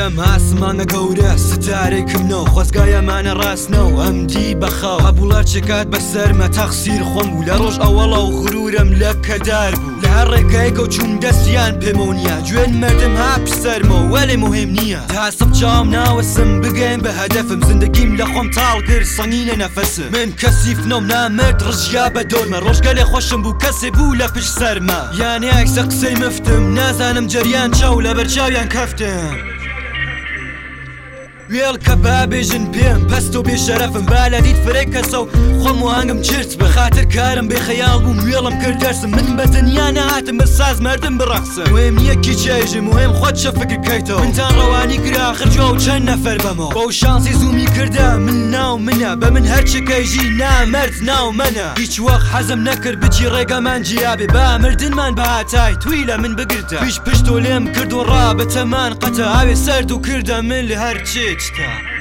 لەم ئاسمانە گەورە ستارێکمنەوە خۆزگایەمانە ڕاستنەوە ئەمدی بەخاو هەبوڵات چکات بەسەرمە تەخسیر خۆم بوو لە ڕۆژ ئەوەڵە و غرورم لە کەدار بوو لە هەر ڕێگایەکە و چوون دەستیان پێمەوە نییە گوێن مردم ها پسەرمەوە وەلێ مهم نییە تا سەب چاوم ناوەسم بگەین بە هەدەفم زندگیم لە خۆم تاڵ کرد سەنگینە نەفەسم من کەسیفنۆم نامرد ڕژیا بە دۆمە ڕۆژگەلێ خۆشم بوو کەسێ بوو لە پشت سەرمە یانێ ئەکسە قسەی مفتم نازانم جەریان چاو لە بەرچاویان کەفتم وێڵ کە بابێژن پێم پەست و بێشەرەفم با لە دیت فرێک کەسە و خۆم و هەنگم چرت بە خاتر کارم بێ خەیاڵ بووم وێڵم کرد دەرسم من بە دنیا نەهاتم بە ساز مردم بڕەقسم مهم نییە کی چێژم مهم خۆت چە فکر کەیتەوە منتان ڕەوانی کرا آخر جوە و چەند نەفەر بەمەوە بەو شانسی زوومی کردە من ناو منە بە من هەرچەکەیژی نامەرد ناو منە هیچ وەخت حەزم نەکرد بچی ڕێگەمان جیابێ با مردنمان بە هاتای توی لە من بگرتە پیش پشت و لێم کرد و ڕا بە تەمان قەتە ئاوێ سەرد و کردە من لە هەر چێت تا